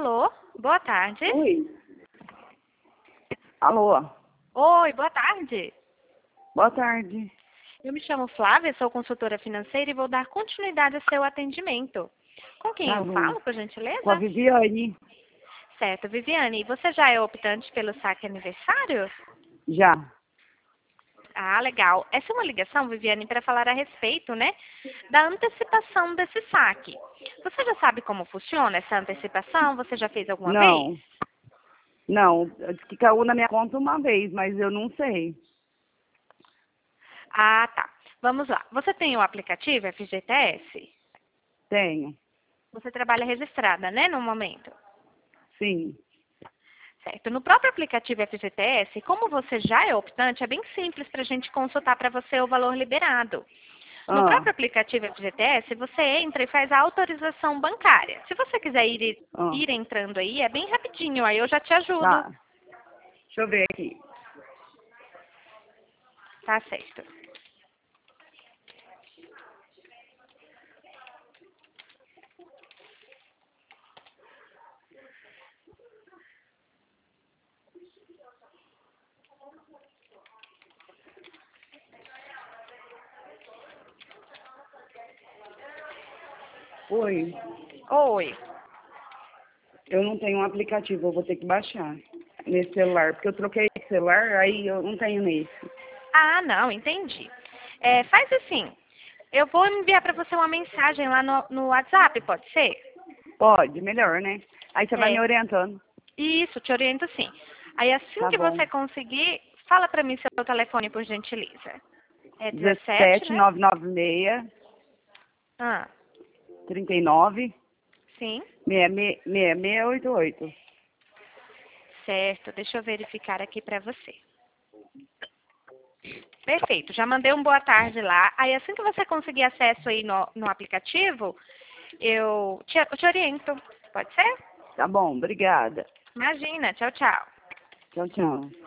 Alô, boa tarde. Oi. Alô. Oi, boa tarde. Boa tarde. Eu me chamo Flávia, sou consultora financeira e vou dar continuidade ao seu atendimento. Com quem Tá eu bom. falo, por Com a gentileza? Viviane. Certo, Viviane, você já é optante pelo saque aniversário? Já. Ah, legal. Essa é uma ligação, Viviane, para falar a respeito, né, da antecipação desse saque. Você já sabe como funciona essa antecipação? Você já fez alguma vez? Não. Não. Disse que caiu na minha conta uma vez, mas eu não sei. Ah, tá. Vamos lá. Você tem o aplicativo FGTS? Tenho. Você trabalha registrada, né, no momento? Sim. Certo. No próprio aplicativo FGTS, como você já é optante, é bem simples para a gente consultar para você o valor liberado. No Ah. próprio aplicativo FGTS, você entra e faz a autorização bancária. Se você quiser Ah. ir entrando aí, é bem rapidinho, aí eu já te ajudo. Tá. Deixa eu ver aqui. Tá certo. Oi. Oi. Eu não tenho um aplicativo, eu vou ter que baixar nesse celular, porque eu troquei de celular, aí eu não tenho nesse. Ah, não, entendi. Faz assim, eu vou enviar para você uma mensagem lá no WhatsApp, pode ser? Pode, melhor, né? Aí você vai me É, orientando. isso, te oriento sim. Aí assim Tá que bom. você conseguir, fala para mim seu telefone, por gentileza. É 17, dezessete né? nove nove seis Ah, 39 sim. 6688. Certo, deixa eu verificar aqui para você. Perfeito, já mandei um boa tarde lá. Aí assim que você conseguir acesso aí no aplicativo, eu te oriento. Pode ser? Tá bom, obrigada. Imagina, tchau, tchau. Tchau, tchau.